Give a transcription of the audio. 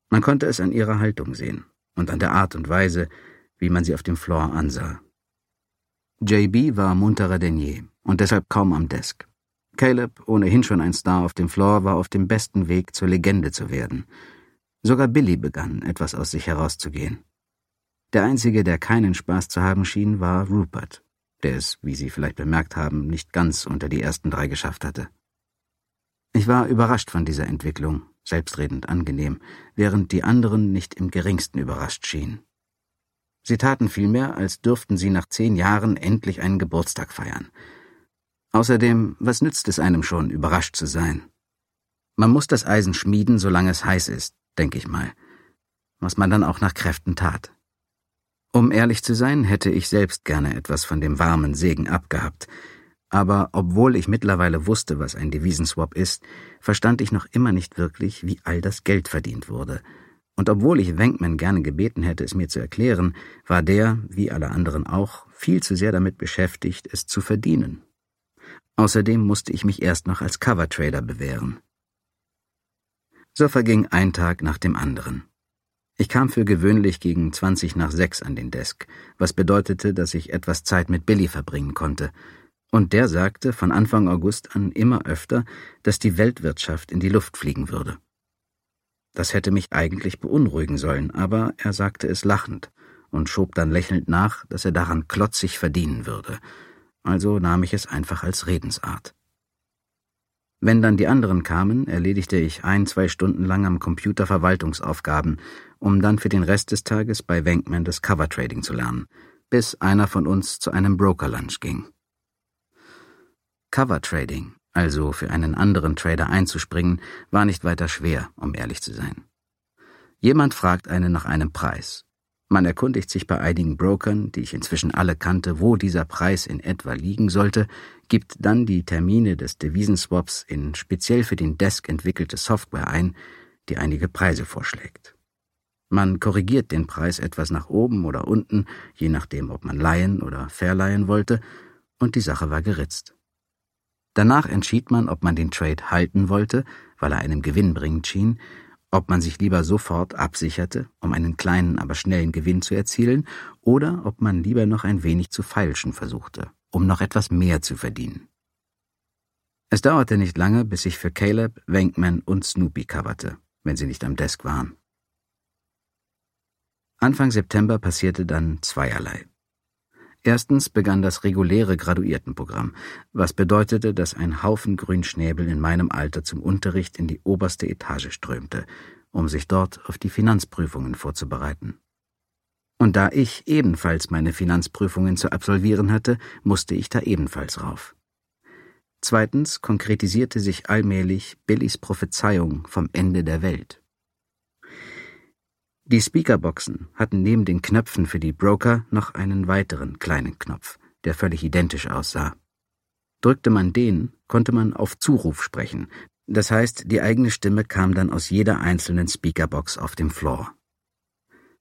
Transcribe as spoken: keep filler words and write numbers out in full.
Man konnte es an ihrer Haltung sehen und an der Art und Weise, wie man sie auf dem Floor ansah. J B war munterer denn je und deshalb kaum am Desk. Caleb, ohnehin schon ein Star auf dem Floor, war auf dem besten Weg, zur Legende zu werden. Sogar Billy begann, etwas aus sich herauszugehen. Der Einzige, der keinen Spaß zu haben schien, war Rupert, der es, wie Sie vielleicht bemerkt haben, nicht ganz unter die ersten drei geschafft hatte. Ich war überrascht von dieser Entwicklung, selbstredend angenehm, während die anderen nicht im geringsten überrascht schienen. Sie taten vielmehr, als dürften sie nach zehn Jahren endlich einen Geburtstag feiern. Außerdem, was nützt es einem schon, überrascht zu sein? Man muss das Eisen schmieden, solange es heiß ist, denke ich mal, was man dann auch nach Kräften tat. Um ehrlich zu sein, hätte ich selbst gerne etwas von dem warmen Segen abgehabt, aber obwohl ich mittlerweile wusste, was ein Devisenswap ist, verstand ich noch immer nicht wirklich, wie all das Geld verdient wurde. Und obwohl ich Venkman gerne gebeten hätte, es mir zu erklären, war der, wie alle anderen auch, viel zu sehr damit beschäftigt, es zu verdienen. Außerdem musste ich mich erst noch als Covertrader bewähren. So verging ein Tag nach dem anderen. Ich kam für gewöhnlich gegen zwanzig nach sechs an den Desk, was bedeutete, dass ich etwas Zeit mit Billy verbringen konnte. Und der sagte von Anfang August an immer öfter, dass die Weltwirtschaft in die Luft fliegen würde. Das hätte mich eigentlich beunruhigen sollen, aber er sagte es lachend und schob dann lächelnd nach, dass er daran klotzig verdienen würde. Also nahm ich es einfach als Redensart. Wenn dann die anderen kamen, erledigte ich ein, zwei Stunden lang am Computer Verwaltungsaufgaben, um dann für den Rest des Tages bei Venkman das Covertrading zu lernen, bis einer von uns zu einem Broker-Lunch ging. Covertrading, also für einen anderen Trader einzuspringen, war nicht weiter schwer, um ehrlich zu sein. Jemand fragt einen nach einem Preis. Man erkundigt sich bei einigen Brokern, die ich inzwischen alle kannte, wo dieser Preis in etwa liegen sollte, gibt dann die Termine des Devisenswaps in speziell für den Desk entwickelte Software ein, die einige Preise vorschlägt. Man korrigiert den Preis etwas nach oben oder unten, je nachdem, ob man leihen oder verleihen wollte, und die Sache war geritzt. Danach entschied man, ob man den Trade halten wollte, weil er einem Gewinn bringend schien, ob man sich lieber sofort absicherte, um einen kleinen, aber schnellen Gewinn zu erzielen, oder ob man lieber noch ein wenig zu feilschen versuchte, um noch etwas mehr zu verdienen. Es dauerte nicht lange, bis ich für Caleb, Venkman und Snoopy coverte, wenn sie nicht am Desk waren. Anfang September passierte dann zweierlei. Erstens begann das reguläre Graduiertenprogramm, was bedeutete, dass ein Haufen Grünschnäbel in meinem Alter zum Unterricht in die oberste Etage strömte, um sich dort auf die Finanzprüfungen vorzubereiten. Und da ich ebenfalls meine Finanzprüfungen zu absolvieren hatte, musste ich da ebenfalls rauf. Zweitens konkretisierte sich allmählich Billys Prophezeiung vom Ende der Welt. Die Speakerboxen hatten neben den Knöpfen für die Broker noch einen weiteren kleinen Knopf, der völlig identisch aussah. Drückte man den, konnte man auf Zuruf sprechen, das heißt, die eigene Stimme kam dann aus jeder einzelnen Speakerbox auf dem Floor.